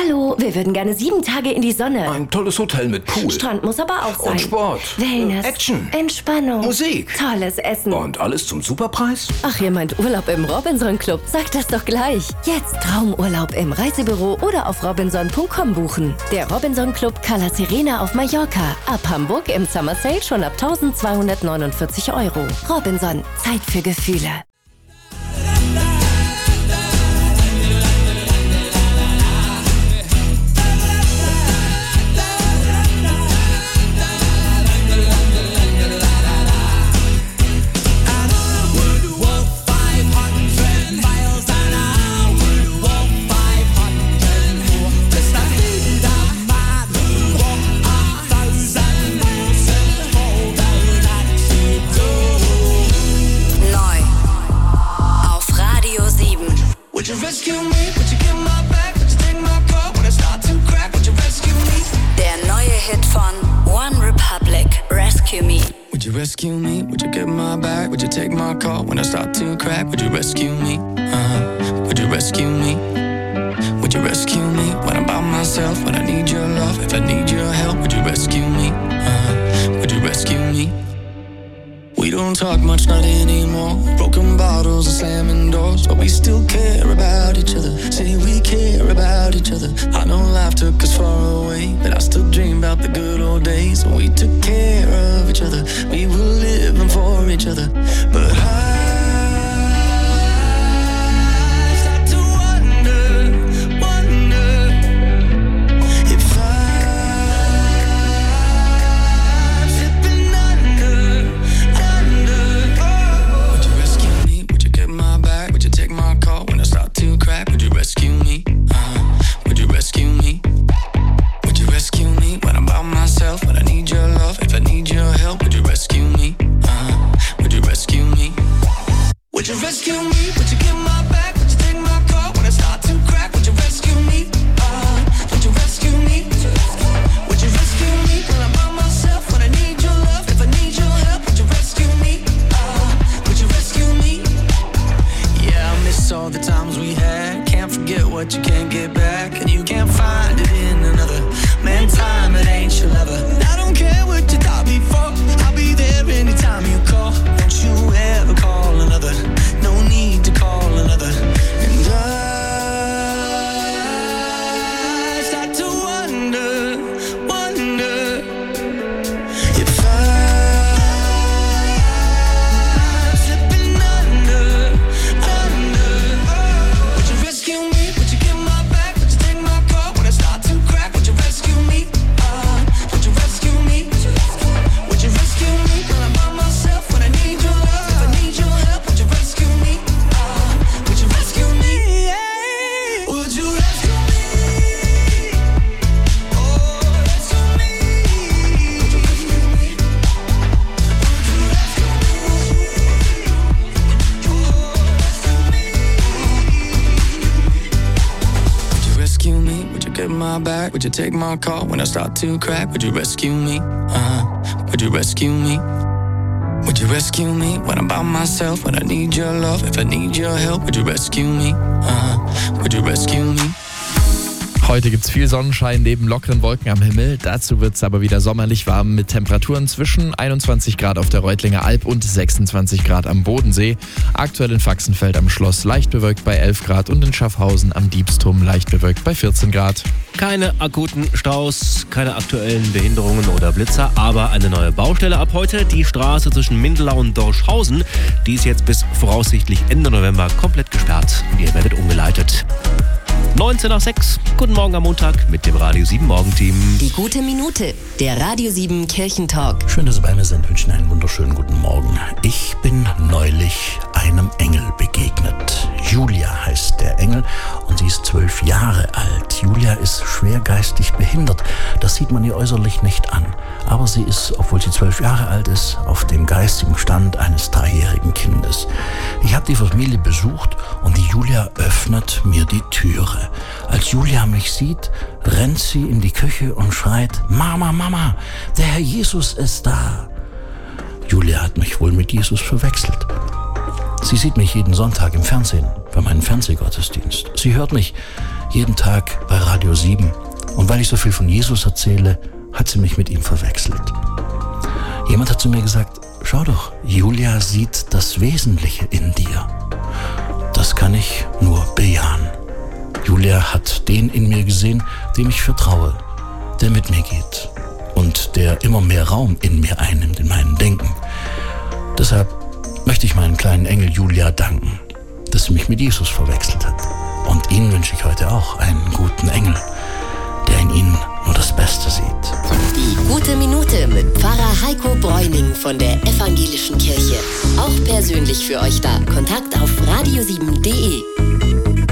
Hallo, wir würden gerne 7 Tage in die Sonne. Ein tolles Hotel mit Pool. Strand muss aber auch sein. Und Sport. Wellness. Action. Entspannung. Musik. Tolles Essen. Und alles zum Superpreis? Ach, ihr meint Urlaub im Robinson Club? Sagt das doch gleich. Jetzt Traumurlaub im Reisebüro oder auf robinson.com buchen. Der Robinson Club Cala Serena auf Mallorca. Ab Hamburg im Summer Sale schon ab 1.249 €. Robinson. Zeit für Gefühle. Der neue Hit von OneRepublic, Rescue Me. Would you rescue me? Would you get my back? Would you take my call when I start to crack? Would you rescue me? Would you rescue me? Would you rescue me when I'm by myself? When I need your love, if I need your help, would you rescue me? Would you rescue me? We don't talk much, not anymore. Broken bottles and slamming doors, but we still care about each other. Say we care about each other. I know life took us far away, but I still dream about the good old days when we took care of each other. We were living for each other. But I start to wonder if I'm slipping under. Would you rescue me? Would you get my back? Would you take my call when I start to crack? Would you rescue me? Would you rescue me? Would you rescue me when I'm by myself? When I need your love, if I need your help, would you rescue me? Would you rescue me? Would you rescue me? Would you get my back? Would you take my call when I start to crack? Would you rescue me? Would you rescue me? Would you rescue me when I'm by myself? When I need your love, if I need your help, would you rescue me? Would you rescue me? Yeah, I miss all the times we had. Can't forget what you can't get back, and you can't find it in another. Man, time, it ain't your lover. I don't care what you thought before. I'll be there anytime you call. Don't you ever call another. No need to call another. And I start to wonder if I'm slipping under. Would you rescue me? Would you get my back? Would you take my call when I start to crack? Would you rescue me? Would you rescue me? Would you rescue me when I'm by myself? When I need your love, if I need your help, would you rescue me? Would you rescue me? Would you rescue me? Oh, rescue me. Would you rescue me? Would you rescue me? Would you rescue me? Would you get my back? Would you take my call when I start to crack? Would you rescue me? Would you rescue me? Would you rescue me when I'm by myself? When I need your love, if I need your help, would you rescue me? Would you rescue me? Heute gibt's viel Sonnenschein neben lockeren Wolken am Himmel. Dazu wird's aber wieder sommerlich warm mit Temperaturen zwischen 21 Grad auf der Reutlinger Alb und 26 Grad am Bodensee. Aktuell in Faxenfeld am Schloss leicht bewölkt bei 11 Grad und in Schaffhausen am Diebsturm leicht bewölkt bei 14 Grad. Keine akuten Staus, keine aktuellen Behinderungen oder Blitzer, aber eine neue Baustelle ab heute. Die Straße zwischen Mindelau und Dorschhausen, die ist jetzt bis voraussichtlich Ende November komplett gesperrt und ihr werdet umgeleitet. 19:06, guten Morgen am Montag mit dem Radio 7 Morgenteam. Die gute Minute, der Radio 7 Kirchentalk. Schön, dass Sie bei mir sind, wünschen einen wunderschönen guten Morgen. Ich bin neulich einem Engel begegnet. Julia heißt der Engel und sie ist 12 Jahre alt. Julia ist schwer geistig behindert. Das sieht man ihr äußerlich nicht an. Aber sie ist, obwohl sie 12 Jahre alt ist, auf dem geistigen Stand eines 3-jährigen Kindes. Ich habe die Familie besucht und die Julia öffnet mir die Türe. Als Julia mich sieht, rennt sie in die Küche und schreit: Mama, Mama, der Herr Jesus ist da. Julia hat mich wohl mit Jesus verwechselt. Sie sieht mich jeden Sonntag im Fernsehen, bei meinem Fernsehgottesdienst. Sie hört mich jeden Tag bei Radio 7. Und weil ich so viel von Jesus erzähle, hat sie mich mit ihm verwechselt. Jemand hat zu mir gesagt, schau doch, Julia sieht das Wesentliche in dir. Das kann ich nur bejahen. Julia hat den in mir gesehen, dem ich vertraue, der mit mir geht und der immer mehr Raum in mir einnimmt, in meinem Denken. Deshalb möchte ich meinen kleinen Engel Julia danken, dass sie mich mit Jesus verwechselt hat. Und Ihnen wünsche ich heute auch einen guten Engel, der in Ihnen nur das Beste sieht. Die gute Minute mit Pfarrer Heiko Bräuning von der Evangelischen Kirche. Auch persönlich für euch da. Kontakt auf radio7.de.